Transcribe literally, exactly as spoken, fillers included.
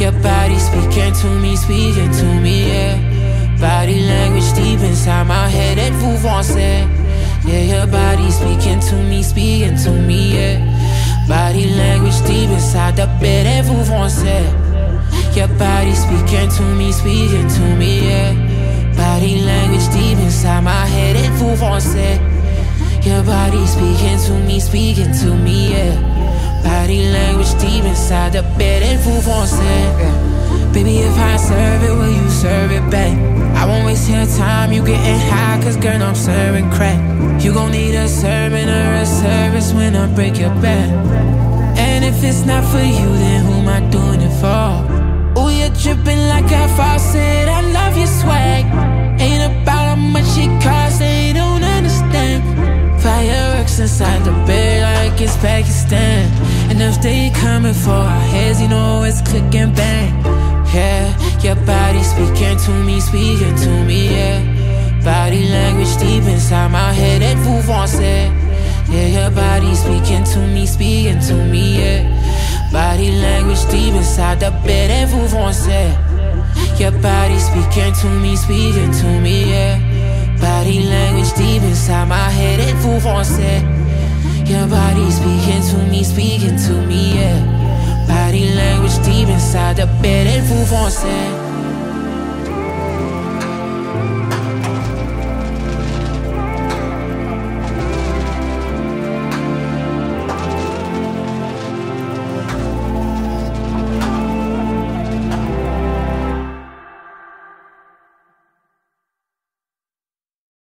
Your body speaking to me, speaking to me, yeah. Body language deep inside my head, êtes-vous français? Yeah, your body speaking to me, speaking to me, yeah. Body language deep inside the bed, êtes-vous français? Your body speaking to me, speaking to me, yeah. Body language deep inside my head, êtes-vous français? Your body speaking to me, speaking to me, yeah. Body language deep inside the bed, êtes-vous français? Baby, if I serve it, will you serve it back? I won't waste your time, you getting high, cause girl, I'm serving crack. You gon' need a servant or a service when I break your back. And if it's not for you, then who am I doing it for? Ooh, you're dripping like a faucet, I love your swag. Ain't about how much it costs, they don't understand. Fireworks inside the bed like it's Pakistan. And if they coming for our heads, you know it's click and bang. Yeah, your body speaking to me, speaking to me, yeah. Body language deep inside my head, êtes-vous français? Yeah, your body speaking to me, speaking to me, yeah. Body language deep inside the bed, êtes-vous français? Your body speaking to me, speaking to me, yeah. Body language deep inside my head, êtes-vous français? Your body speaking to me, speaking to me, yeah. Body language deep inside the bed, êtes-vous français?